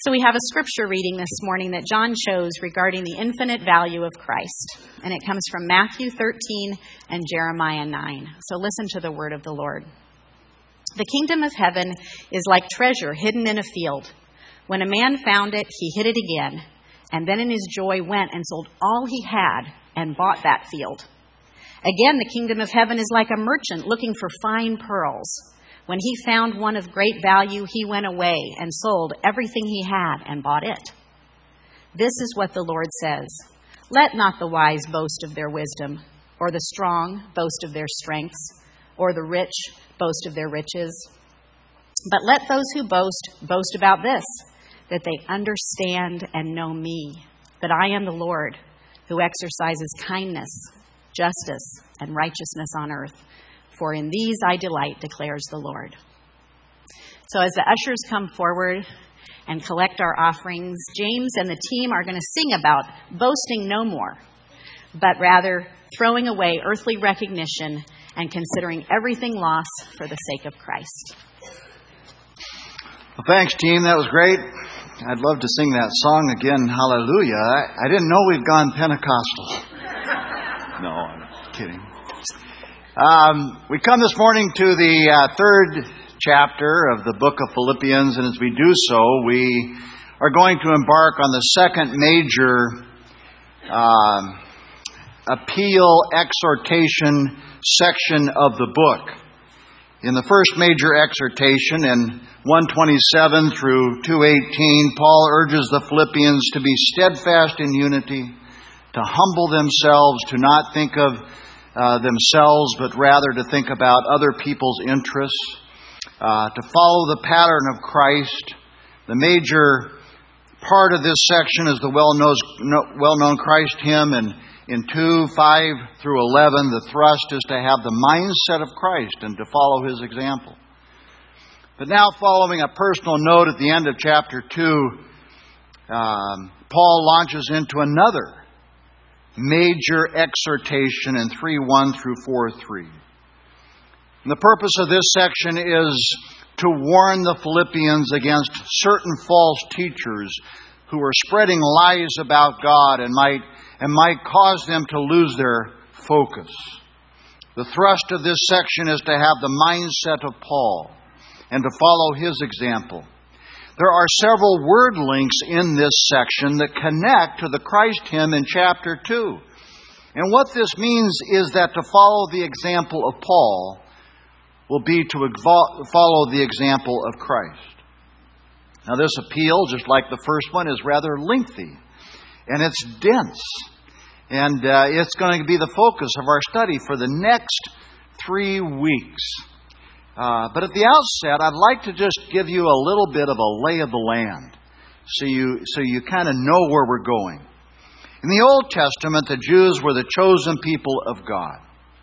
So we have a scripture reading this morning that John chose regarding the infinite value of Christ. And it comes from Matthew 13 and Jeremiah 9. So listen to the word of the Lord. The kingdom of heaven is like treasure hidden in a field. When a man found it, he hid it again, and then in his joy went and sold all he had and bought that field. Again, the kingdom of heaven is like a merchant looking for fine pearls. When he found one of great value, he went away and sold everything he had and bought it. This is what the Lord says. Let not the wise boast of their wisdom, or the strong boast of their strengths, or the rich boast of their riches. But let those who boast about this, that they understand and know me, that I am the Lord, who exercises kindness, justice, and righteousness on earth. For in these I delight, declares the Lord. So as the ushers come forward and collect our offerings, James and the team are going to sing about boasting no more, but rather throwing away earthly recognition and considering everything lost for the sake of Christ. Well, thanks, team. That was great. I'd love to sing that song again, Hallelujah. I didn't know we'd gone Pentecostal. No, I'm kidding. We come this morning to the third chapter of the book of Philippians, and as we do so, we are going to embark on the second major appeal, exhortation section of the book. In the first major exhortation, in 127 through 218, Paul urges the Philippians to be steadfast in unity, to humble themselves, to not think of themselves, but rather to think about other people's interests, to follow the pattern of Christ. The major part of this section is the well-known Christ hymn, and in 2:5 through 11, the thrust is to have the mindset of Christ and to follow His example. But now, following a personal note at the end of chapter 2, Paul launches into another major exhortation in 3:1 through 4:3. And the purpose of this section is to warn the Philippians against certain false teachers who are spreading lies about God and might cause them to lose their focus. The thrust of this section is to have the mindset of Paul and to follow his example. There are several word links in this section that connect to the Christ hymn in chapter 2. And what this means is that to follow the example of Paul will be to follow the example of Christ. Now this appeal, just like the first one, is rather lengthy and it's dense. And it's going to be the focus of our study for the next 3 weeks. But at the outset, I'd like to just give you a little bit of a lay of the land so you kind of know where we're going. In the Old Testament, the Jews were the chosen people of God.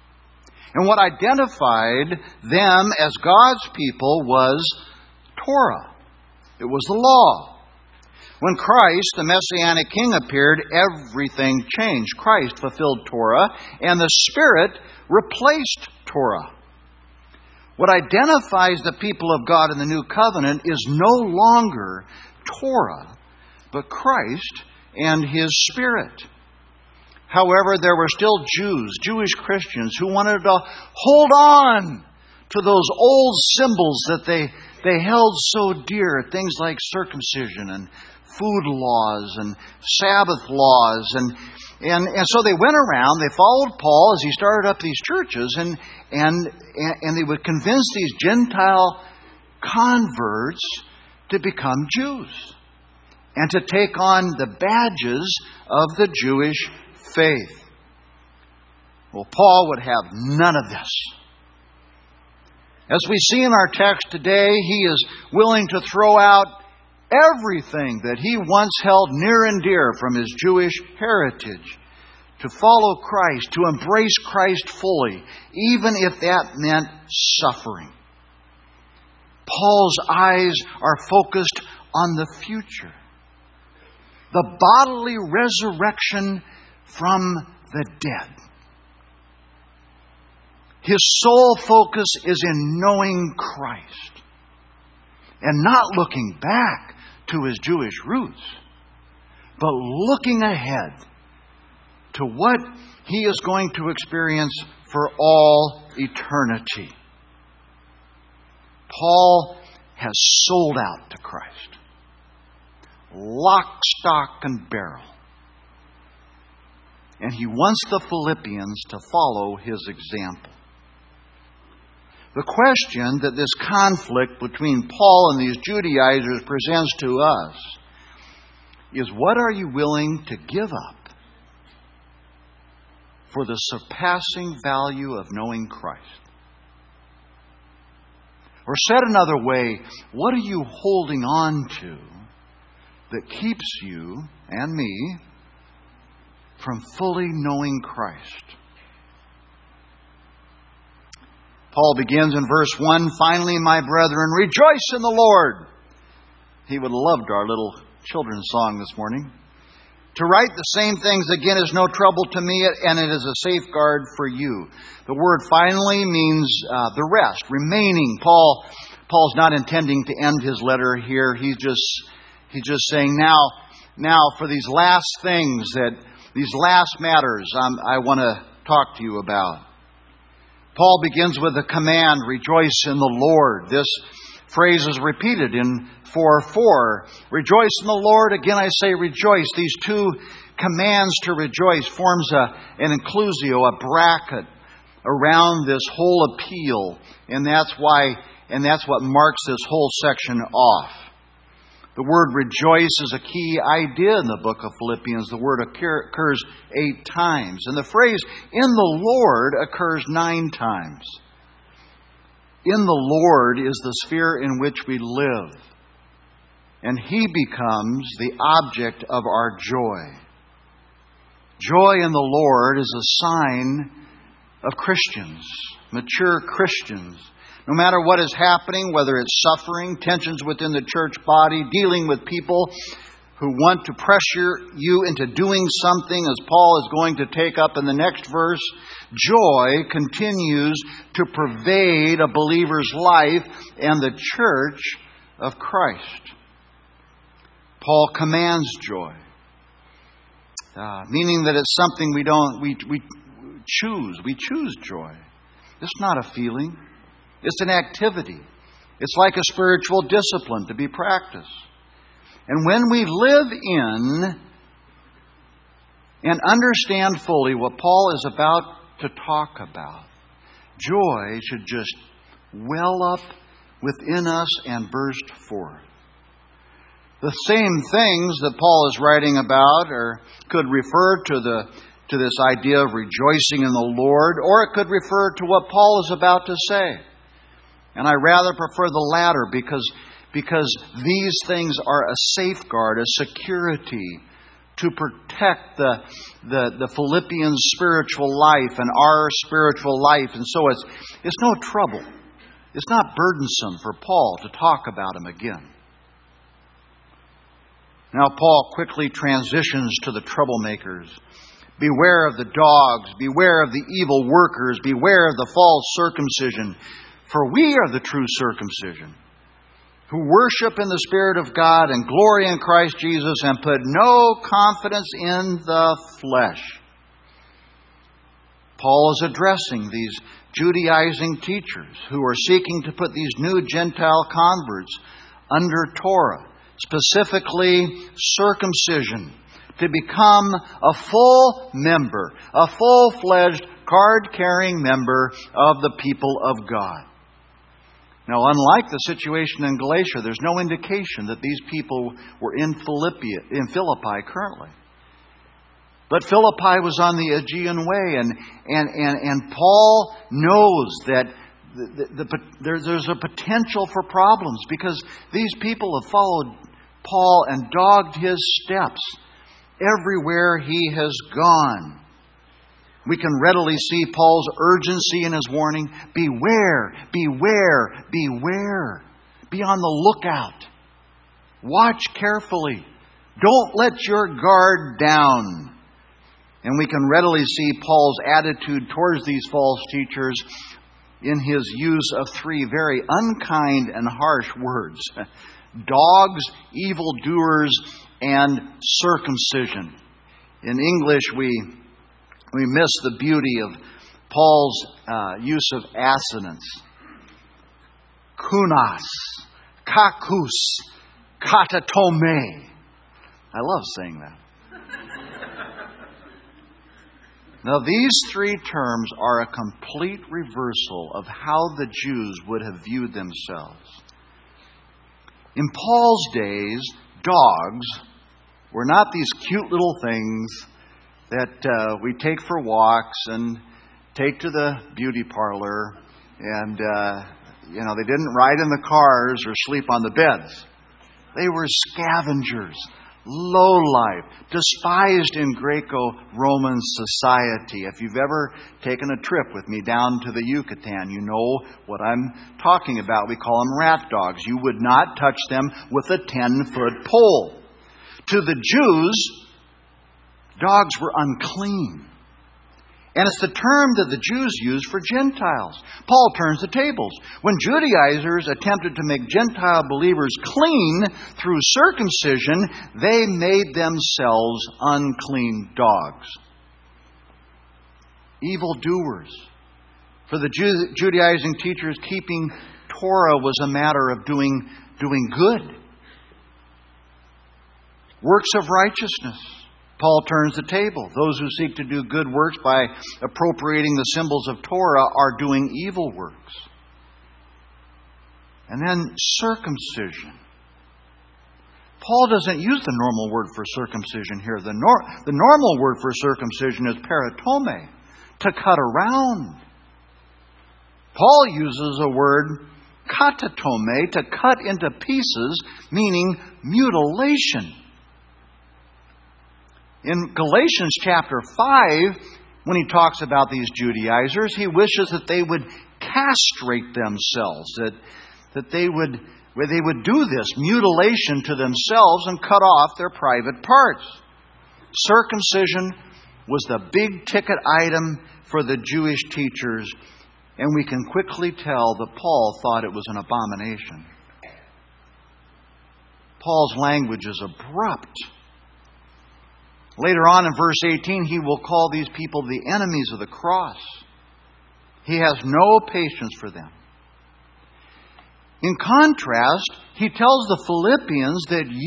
And what identified them as God's people was Torah. It was the law. When Christ, the Messianic King, appeared, everything changed. Christ fulfilled Torah, and the Spirit replaced Torah. What identifies the people of God in the New Covenant is no longer Torah, but Christ and His Spirit. However, there were still Jewish Christians, who wanted to hold on to those old symbols that they held so dear, things like circumcision and food laws and Sabbath laws. And so they went around, they followed Paul as he started up these churches, and they would convince these Gentile converts to become Jews and to take on the badges of the Jewish faith. Well, Paul would have none of this. As we see in our text today, he is willing to throw out everything that he once held near and dear from his Jewish heritage to follow Christ, to embrace Christ fully, even if that meant suffering. Paul's eyes are focused on the future, the bodily resurrection from the dead. His sole focus is in knowing Christ and not looking back to his Jewish roots, but looking ahead to what he is going to experience for all eternity. Paul has sold out to Christ. Lock, stock, and barrel. And he wants the Philippians to follow his example. The question that this conflict between Paul and these Judaizers presents to us is, what are you willing to give up for the surpassing value of knowing Christ? Or said another way, what are you holding on to that keeps you and me from fully knowing Christ? Paul begins in verse 1, "Finally, my brethren, rejoice in the Lord." He would have loved our little children's song this morning. "To write the same things again is no trouble to me, and it is a safeguard for you." The word "finally" means the rest, remaining. Paul's not intending to end his letter here. He's just saying, now for these last things, these last matters, I want to talk to you about. Paul begins with a command, "Rejoice in the Lord." This phrase is repeated in 4:4. Rejoice in the Lord. Again, I say rejoice. These two commands to rejoice forms an inclusio, a bracket around this whole appeal. And that's what marks this whole section off. The word rejoice is a key idea in the book of Philippians. The word occurs 8 times. And the phrase "in the Lord" occurs 9 times. In the Lord is the sphere in which we live. And He becomes the object of our joy. Joy in the Lord is a sign of Christians, mature Christians. No matter what is happening, whether it's suffering, tensions within the church body, dealing with people who want to pressure you into doing something, as Paul is going to take up in the next verse, joy continues to pervade a believer's life and the church of Christ. Paul commands joy, meaning that it's something we choose. We choose joy. It's not a feeling. It's an activity. It's like a spiritual discipline to be practiced. And when we live in and understand fully what Paul is about to talk about, joy should just well up within us and burst forth. The same things that Paul is writing about could refer to this idea of rejoicing in the Lord, or it could refer to what Paul is about to say. And I rather prefer the latter because these things are a safeguard, a security to protect the Philippians' spiritual life and our spiritual life. And so it's no trouble. It's not burdensome for Paul to talk about him again. Now Paul quickly transitions to the troublemakers. Beware of the dogs. Beware of the evil workers. Beware of the false circumcision. For we are the true circumcision, who worship in the Spirit of God and glory in Christ Jesus and put no confidence in the flesh. Paul is addressing these Judaizing teachers who are seeking to put these new Gentile converts under Torah, specifically circumcision, to become a full member, a full-fledged, card-carrying member of the people of God. Now, unlike the situation in Galatia, there's no indication that these people were in Philippi currently. But Philippi was on the Aegean Way, and Paul knows that there's a potential for problems because these people have followed Paul and dogged his steps everywhere he has gone. We can readily see Paul's urgency in his warning. Beware, beware, beware. Be on the lookout. Watch carefully. Don't let your guard down. And we can readily see Paul's attitude towards these false teachers in his use of 3 very unkind and harsh words. dogs, evildoers, and circumcision. In English, we miss the beauty of Paul's use of assonance. Kunas, kakus, katatome. I love saying that. Now, these three terms are a complete reversal of how the Jews would have viewed themselves. In Paul's days, dogs were not these cute little things that we take for walks and take to the beauty parlor, and they didn't ride in the cars or sleep on the beds. They were scavengers, low-life, despised in Greco-Roman society. If you've ever taken a trip with me down to the Yucatan, you know what I'm talking about. We call them rat dogs. You would not touch them with a 10-foot pole. To the Jews, dogs were unclean. And it's the term that the Jews used for Gentiles. Paul turns the tables. When Judaizers attempted to make Gentile believers clean through circumcision, they made themselves unclean dogs. Evildoers. For the Judaizing teachers, keeping Torah was a matter of doing good. Works of righteousness. Paul turns the table. Those who seek to do good works by appropriating the symbols of Torah are doing evil works. And then circumcision. Paul doesn't use the normal word for circumcision here. The normal word for circumcision is peritome, to cut around. Paul uses a word katatome, to cut into pieces, meaning mutilation. In Galatians chapter 5, when he talks about these Judaizers, he wishes that they would castrate themselves, that they would do this mutilation to themselves and cut off their private parts. Circumcision was the big ticket item for the Jewish teachers, and we can quickly tell that Paul thought it was an abomination. Paul's language is abrupt. Later on in verse 18, he will call these people the enemies of the cross. He has no patience for them. In contrast, he tells the Philippians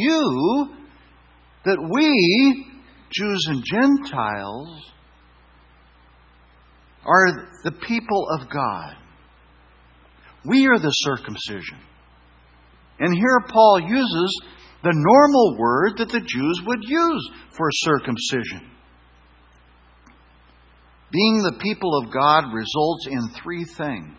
that we, Jews and Gentiles, are the people of God. We are the circumcision. And here Paul uses the normal word that the Jews would use for circumcision. Being the people of God results in three things.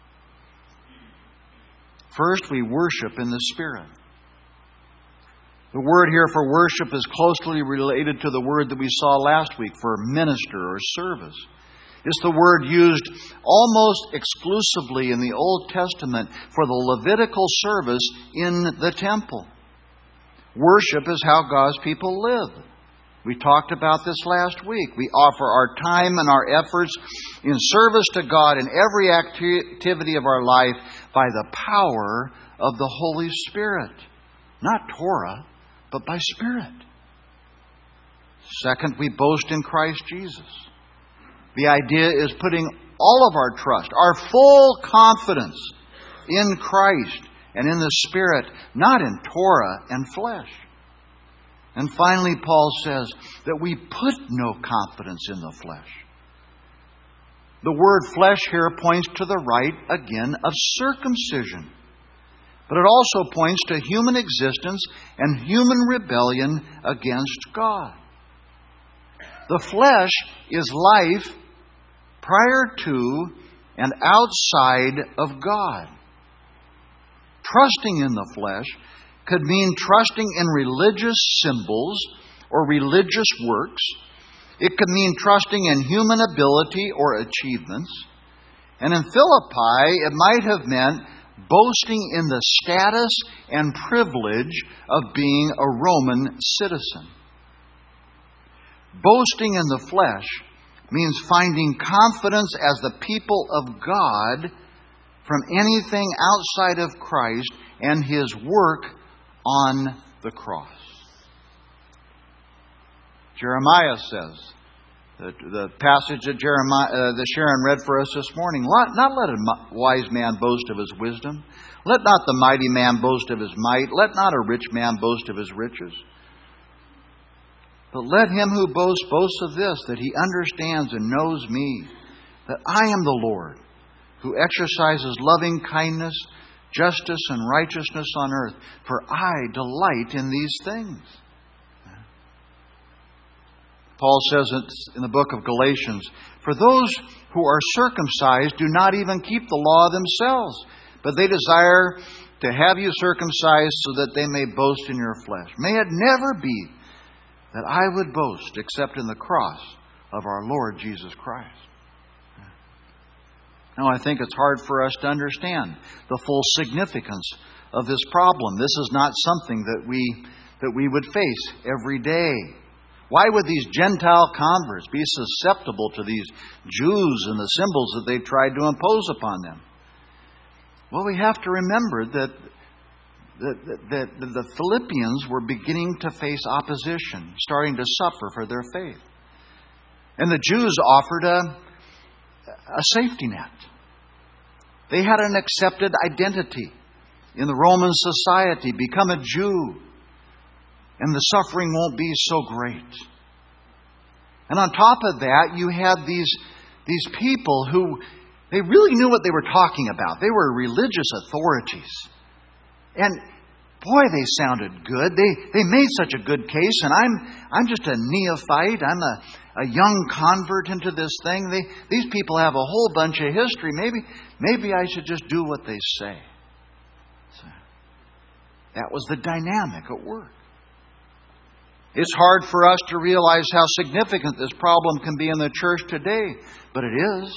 First, we worship in the Spirit. The word here for worship is closely related to the word that we saw last week for minister or service. It's the word used almost exclusively in the Old Testament for the Levitical service in the temple. Worship is how God's people live. We talked about this last week. We offer our time and our efforts in service to God in every activity of our life by the power of the Holy Spirit. Not Torah, but by Spirit. Second, we boast in Christ Jesus. The idea is putting all of our trust, our full confidence in Christ and in the Spirit, not in Torah and flesh. And finally, Paul says that we put no confidence in the flesh. The word flesh here points to the rite, again, of circumcision. But it also points to human existence and human rebellion against God. The flesh is life prior to and outside of God. Trusting in the flesh could mean trusting in religious symbols or religious works. It could mean trusting in human ability or achievements. And in Philippi, it might have meant boasting in the status and privilege of being a Roman citizen. Boasting in the flesh means finding confidence as the people of God from anything outside of Christ and His work on the cross. Jeremiah says, the passage that Sharon read for us this morning, not let a wise man boast of his wisdom. Let not the mighty man boast of his might. Let not a rich man boast of his riches. But let him who boasts boast of this, that he understands and knows me, that I am the Lord, who exercises loving kindness, justice, and righteousness on earth. For I delight in these things. Paul says in the book of Galatians, for those who are circumcised do not even keep the law themselves, but they desire to have you circumcised so that they may boast in your flesh. May it never be that I would boast except in the cross of our Lord Jesus Christ. Now, I think it's hard for us to understand the full significance of this problem. This is not something that we would face every day. Why would these Gentile converts be susceptible to these Jews and the symbols that they tried to impose upon them? Well, we have to remember that the Philippians were beginning to face opposition, starting to suffer for their faith. And the Jews offered a safety net. They had an accepted identity in the Roman society. Become a Jew, and the suffering won't be so great. And on top of that, you had these people who, they really knew what they were talking about. They were religious authorities. And boy, they sounded good. They made such a good case, and I'm just a neophyte. I'm a young convert into this thing. These people have a whole bunch of history. Maybe I should just do what they say. So, that was the dynamic at work. It's hard for us to realize how significant this problem can be in the church today, but it is.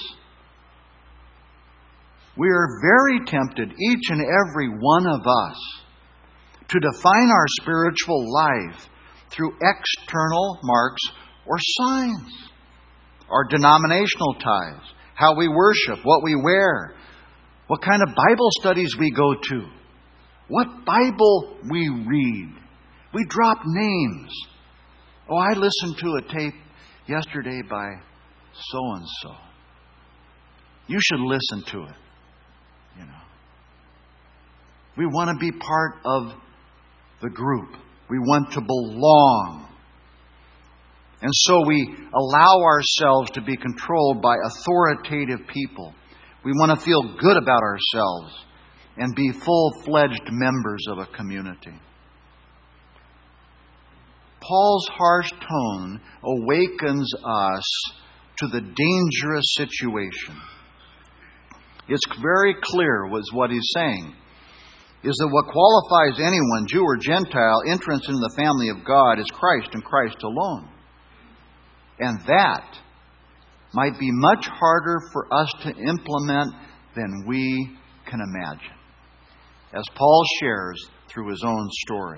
We are very tempted, each and every one of us, to define our spiritual life through external marks or signs. Our denominational ties, how we worship, what we wear, what kind of Bible studies we go to, what Bible we read. We drop names. Oh, I listened to a tape yesterday by so-and-so. You should listen to it. You know. We want to be part of the group. We want to belong. And so we allow ourselves to be controlled by authoritative people. We want to feel good about ourselves and be full-fledged members of a community. Paul's harsh tone awakens us to the dangerous situation. It's very clear what he's saying, is that what qualifies anyone, Jew or Gentile, entrance into the family of God is Christ and Christ alone. And that might be much harder for us to implement than we can imagine, as Paul shares through his own story.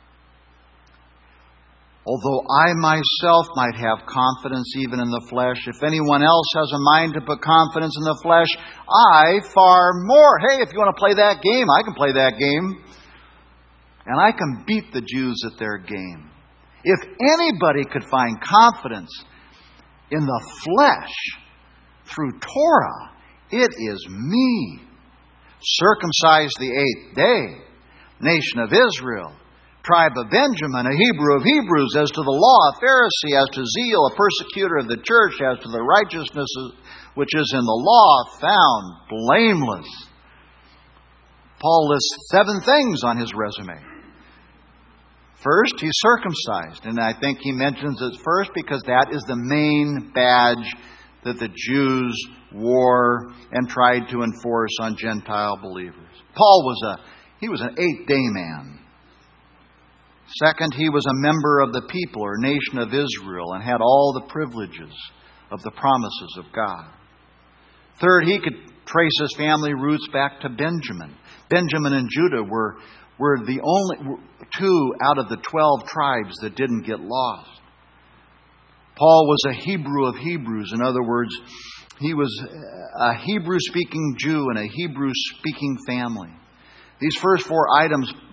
Although I myself might have confidence even in the flesh, if anyone else has a mind to put confidence in the flesh, I far more. Hey, if you want to play that game, I can play that game. And I can beat the Jews at their game. If anybody could find confidence in the flesh through Torah, it is me. Circumcised the 8th day, nation of Israel, tribe of Benjamin, a Hebrew of Hebrews, as to the law, a Pharisee, as to zeal, a persecutor of the church, as to the righteousness which is in the law, found blameless. Paul lists 7 things on his resume. First, he's circumcised. And I think he mentions it first because that is the main badge that the Jews wore and tried to enforce on Gentile believers. Paul was an 8-day man. Second, he was a member of the people or nation of Israel and had all the privileges of the promises of God. Third, he could trace his family roots back to Benjamin. Benjamin and Judah were the only 2 out of the 12 tribes that didn't get lost. Paul was a Hebrew of Hebrews. In other words, he was a Hebrew-speaking Jew in a Hebrew-speaking family. These first 4 items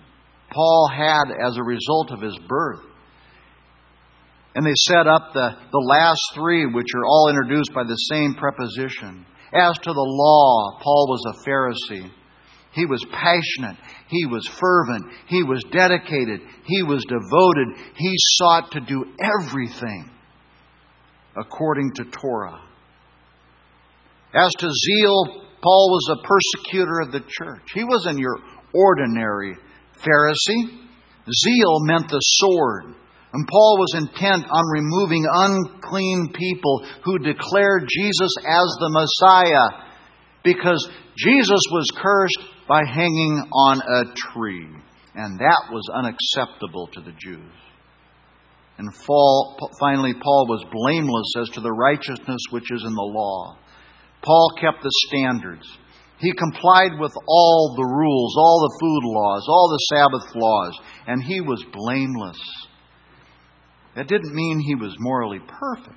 Paul had as a result of his birth. And they set up the last three, which are all introduced by the same preposition. As to the law, Paul was a Pharisee. He was passionate. He was fervent. He was dedicated. He was devoted. He sought to do everything according to Torah. As to zeal, Paul was a persecutor of the church. He wasn't your ordinary Pharisee. Zeal meant the sword. And Paul was intent on removing unclean people who declared Jesus as the Messiah, because Jesus was cursed by hanging on a tree. And that was unacceptable to the Jews. And finally, Paul was blameless as to the righteousness which is in the law. Paul kept the standards. He complied with all the rules, all the food laws, all the Sabbath laws, and he was blameless. That didn't mean he was morally perfect,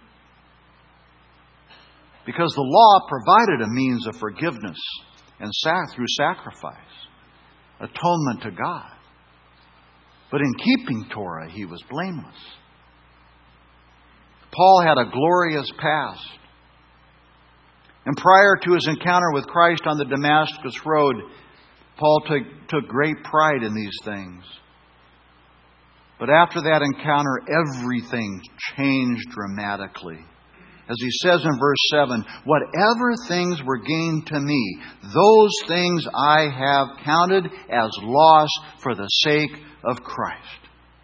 because the law provided a means of forgiveness and through sacrifice, atonement to God. But in keeping Torah, he was blameless. Paul had a glorious past. And prior to his encounter with Christ on the Damascus Road, Paul took great pride in these things. But after that encounter, everything changed dramatically. As he says in verse 7, "Whatever things were gained to me, those things I have counted as loss for the sake of Christ."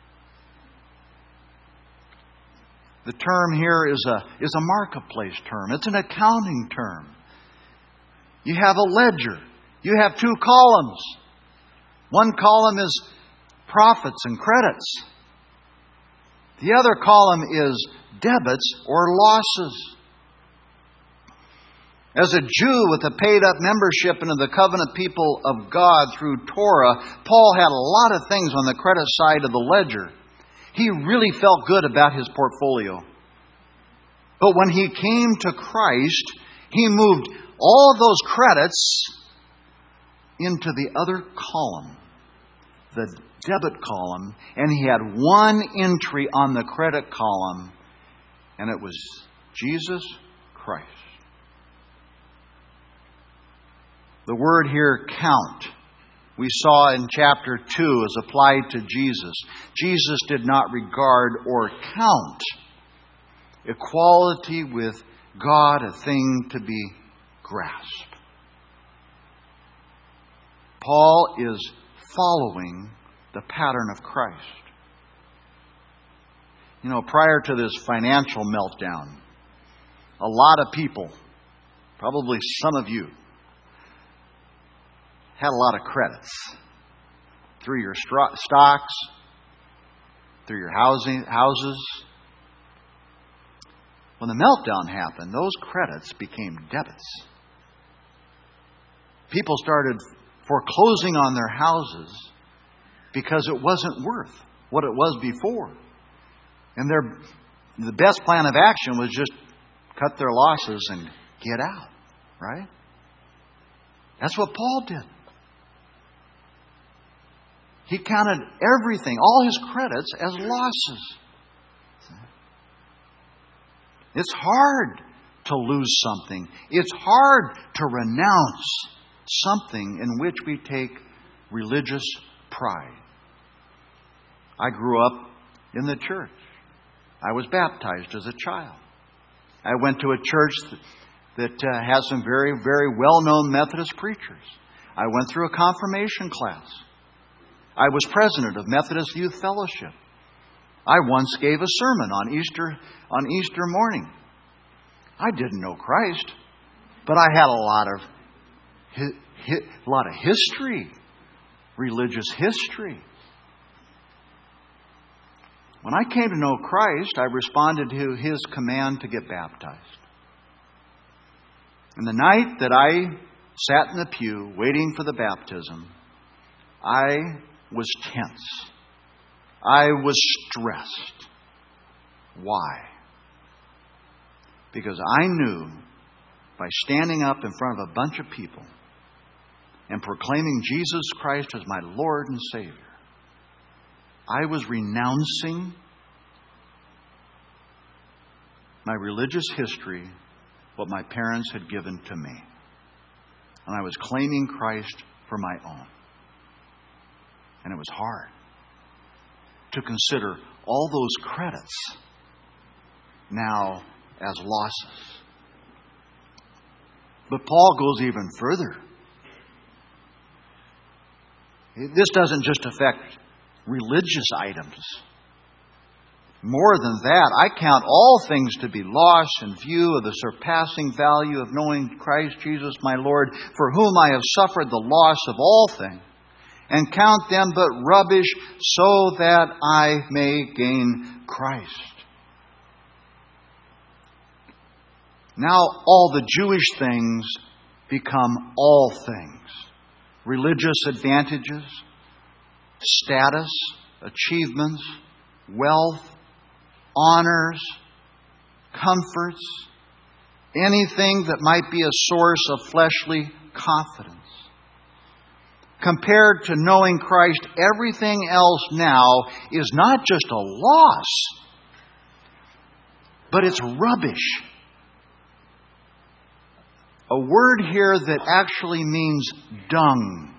The term here is a marketplace term. It's an accounting term. You have a ledger. You have two columns. One column is profits and credits. The other column is debits or losses. As a Jew with a paid-up membership into the covenant people of God through Torah, Paul had a lot of things on the credit side of the ledger. He really felt good about his portfolio. But when he came to Christ, he moved all of those credits into the other column, the debit column, and he had one entry on the credit column, and it was Jesus Christ. The word here, count, we saw in chapter 2 is applied to Jesus. Jesus did not regard or count equality with God a thing to be grasped. Paul is following the pattern of Christ. You know, prior to this financial meltdown, a lot of people, probably some of you, had a lot of credits through your stocks, through your houses. When the meltdown happened, those credits became debits. People started foreclosing on their houses because it wasn't worth what it was before. And the best plan of action was just cut their losses and get out, right? That's what Paul did. He counted everything, all his credits, as losses. It's hard to lose something. It's hard to renounce something in which we take religious pride. I grew up in the church. I was baptized as a child. I went to a church that has some very, very well-known Methodist preachers. I went through a confirmation class. I was president of Methodist Youth Fellowship. I once gave a sermon on Easter morning. I didn't know Christ, but I had a lot of history, religious history. When I came to know Christ, I responded to His command to get baptized. And the night that I sat in the pew waiting for the baptism, I was tense. I was stressed. Why? Because I knew by standing up in front of a bunch of people and proclaiming Jesus Christ as my Lord and Savior, I was renouncing my religious history, what my parents had given to me. And I was claiming Christ for my own. And it was hard to consider all those credits now as losses. But Paul goes even further. This doesn't just affect religious items. More than that, I count all things to be lost in view of the surpassing value of knowing Christ Jesus my Lord, for whom I have suffered the loss of all things, and count them but rubbish, so that I may gain Christ. Now all the Jewish things become all things. Religious advantages, status, achievements, wealth, honors, comforts, anything that might be a source of fleshly confidence. Compared to knowing Christ, everything else now is not just a loss, but it's rubbish. A word here that actually means dung.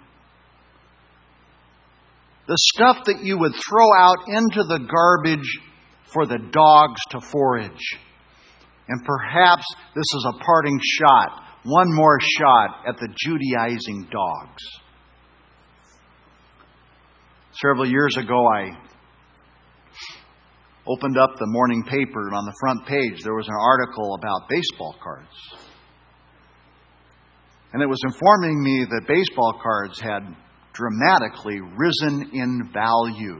The stuff that you would throw out into the garbage for the dogs to forage. And perhaps this is a parting shot, one more shot at the Judaizing dogs. Several years ago, I opened up the morning paper, and on the front page there was an article about baseball cards. And it was informing me that baseball cards had dramatically risen in value.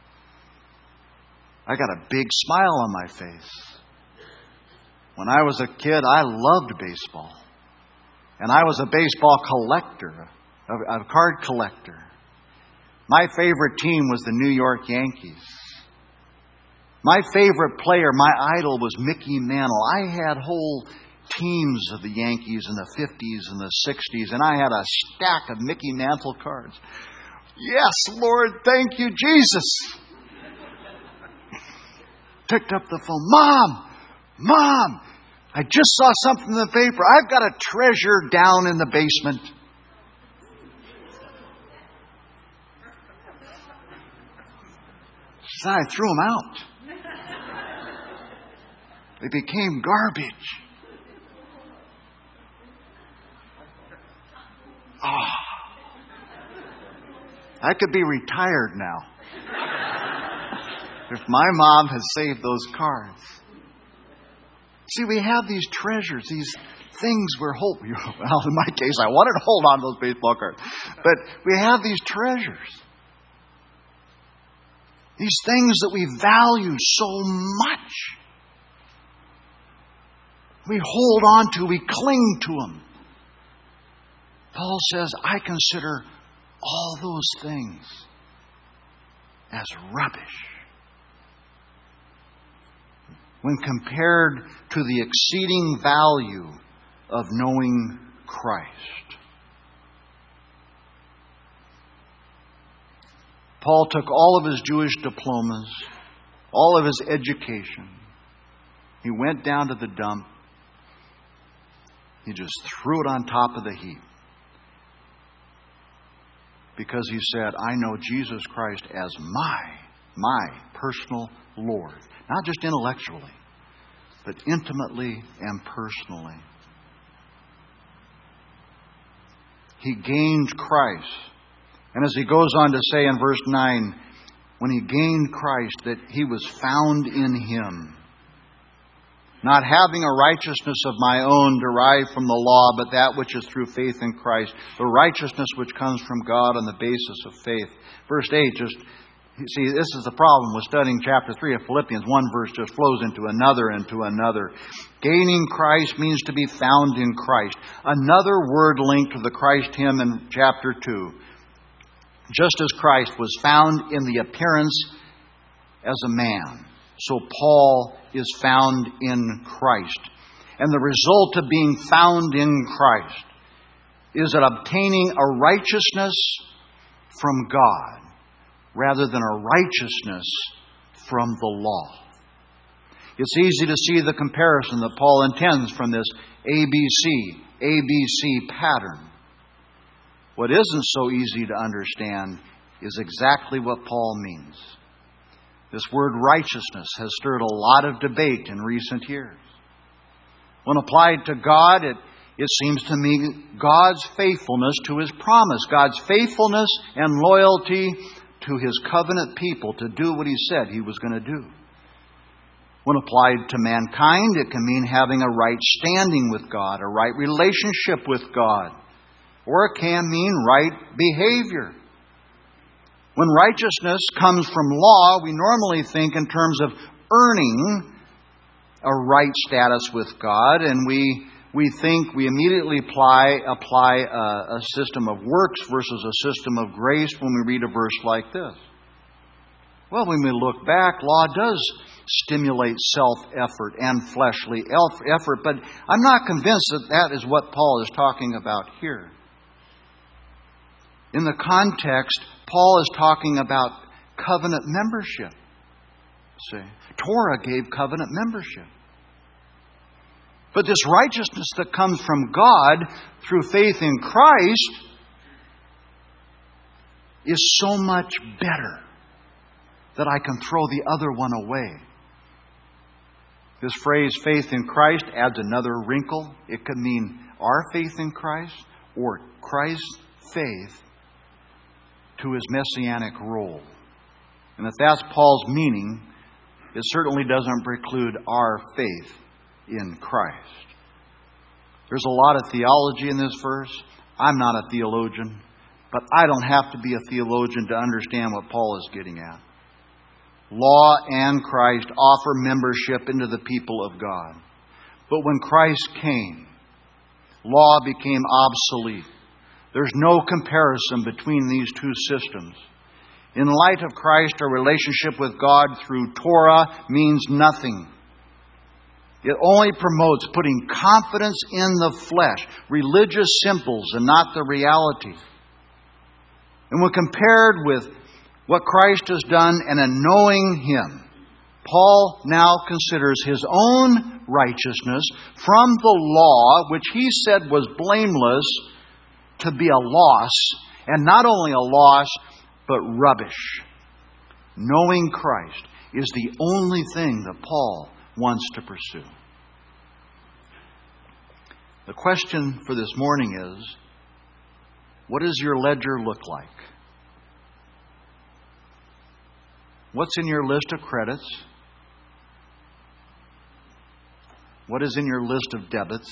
I got a big smile on my face. When I was a kid, I loved baseball. And I was a baseball collector, a card collector. My favorite team was the New York Yankees. My favorite player, my idol, was Mickey Mantle. I had whole teams of the Yankees in the 50s and the 60s, and I had a stack of Mickey Mantle cards. Yes, Lord, thank you, Jesus. Picked up the phone. Mom, I just saw something in the paper. I've got a treasure down in the basement. So I threw them out. They became garbage. I could be retired now if my mom had saved those cards. See, we have these treasures, these things we're holding. Well, in my case, I wanted to hold on to those baseball cards. But we have these treasures. These things that we value so much. We hold on to, we cling to them. Paul says, I consider all those things as rubbish when compared to the exceeding value of knowing Christ. Paul took all of his Jewish diplomas, all of his education. He went down to the dump. He just threw it on top of the heap. Because he said, I know Jesus Christ as my personal Lord. Not just intellectually, but intimately and personally. He gained Christ. And as he goes on to say in verse 9, when he gained Christ, that he was found in Him, not having a righteousness of my own derived from the law, but that which is through faith in Christ, the righteousness which comes from God on the basis of faith. Verse 8, see, this is the problem with studying chapter 3 of Philippians. One verse just flows into another. Gaining Christ means to be found in Christ. Another word linked to the Christ hymn in chapter 2. Just as Christ was found in the appearance as a man, so Paul is found in Christ. And the result of being found in Christ is that obtaining a righteousness from God rather than a righteousness from the law. It's easy to see the comparison that Paul intends from this ABC pattern. What isn't so easy to understand is exactly what Paul means. This word righteousness has stirred a lot of debate in recent years. When applied to God, it seems to me God's faithfulness to His promise, God's faithfulness and loyalty to His covenant people to do what He said He was going to do. When applied to mankind, it can mean having a right standing with God, a right relationship with God, or it can mean right behavior. When righteousness comes from law, we normally think in terms of earning a right status with God, and we immediately apply a system of works versus a system of grace when we read a verse like this. Well, when we look back, law does stimulate self-effort and fleshly effort, but I'm not convinced that that is what Paul is talking about here. In the context, Paul is talking about covenant membership. See, Torah gave covenant membership. But this righteousness that comes from God through faith in Christ is so much better that I can throw the other one away. This phrase, faith in Christ, adds another wrinkle. It could mean our faith in Christ or Christ's faith to His messianic role. And if that's Paul's meaning, it certainly doesn't preclude our faith in Christ. There's a lot of theology in this verse. I'm not a theologian, but I don't have to be a theologian to understand what Paul is getting at. Law and Christ offer membership into the people of God. But when Christ came, law became obsolete. There's no comparison between these two systems. In light of Christ, our relationship with God through Torah means nothing. It only promotes putting confidence in the flesh, religious symbols and not the reality. And when compared with what Christ has done and in knowing Him, Paul now considers his own righteousness from the law, which he said was blameless, to be a loss, and not only a loss, but rubbish. Knowing Christ is the only thing that Paul wants to pursue. The question for this morning is, what does your ledger look like? What's in your list of credits? What is in your list of debits?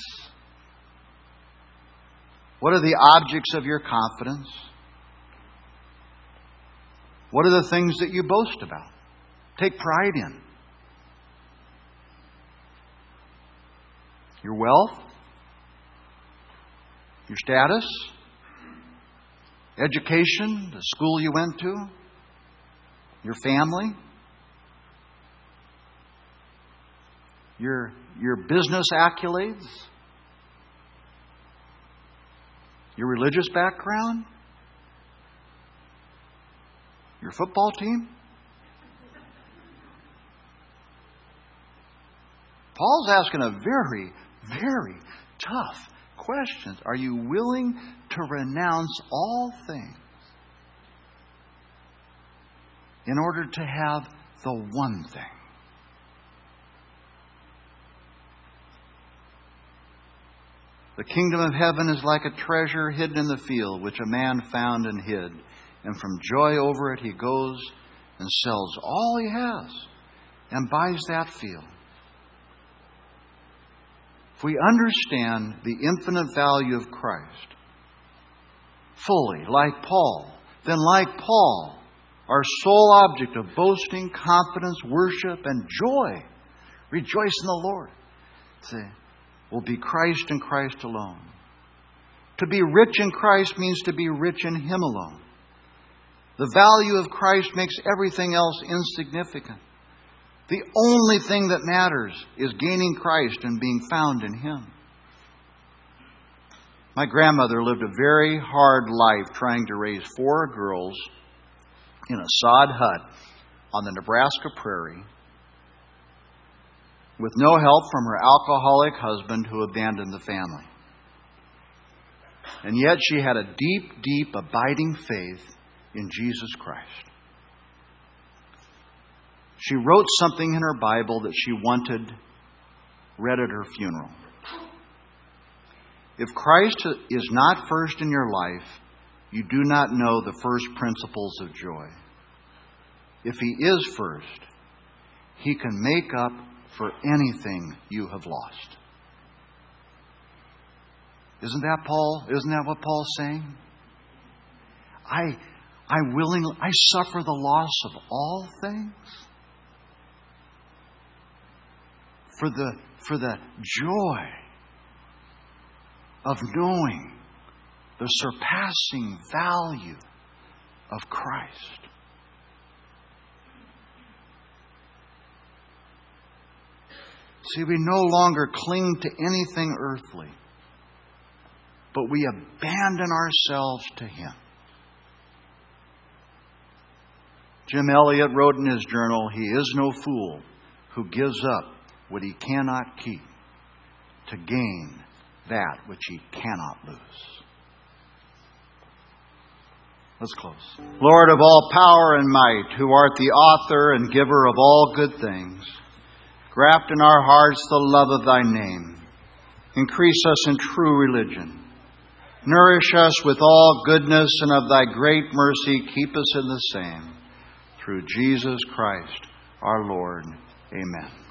What are the objects of your confidence? What are the things that you boast about, take pride in? Your wealth? Your status? Education? The school you went to? Your family? Your business accolades? Your religious background? Your football team? Paul's asking a very, very tough question. Are you willing to renounce all things in order to have the one thing? The kingdom of heaven is like a treasure hidden in the field, which a man found and hid. And from joy over it, he goes and sells all he has and buys that field. If we understand the infinite value of Christ fully, like Paul, then like Paul, our sole object of boasting, confidence, worship, and joy, rejoice in the Lord, will be Christ and Christ alone. To be rich in Christ means to be rich in Him alone. The value of Christ makes everything else insignificant. The only thing that matters is gaining Christ and being found in Him. My grandmother lived a very hard life trying to raise 4 girls in a sod hut on the Nebraska prairie with no help from her alcoholic husband who abandoned the family. And yet she had a deep, deep, abiding faith in Jesus Christ. She wrote something in her Bible that she wanted read at her funeral. If Christ is not first in your life, you do not know the first principles of joy. If He is first, He can make up for anything you have lost. Isn't that what Paul's saying? I suffer the loss of all things for the joy of knowing the surpassing value of Christ. See, we no longer cling to anything earthly, but we abandon ourselves to Him. Jim Elliot wrote in his journal, "He is no fool who gives up what he cannot keep to gain that which he cannot lose." Let's close. Lord of all power and might, who art the author and giver of all good things, graft in our hearts the love of Thy name. Increase us in true religion. Nourish us with all goodness, and of Thy great mercy keep us in the same. Through Jesus Christ our Lord. Amen.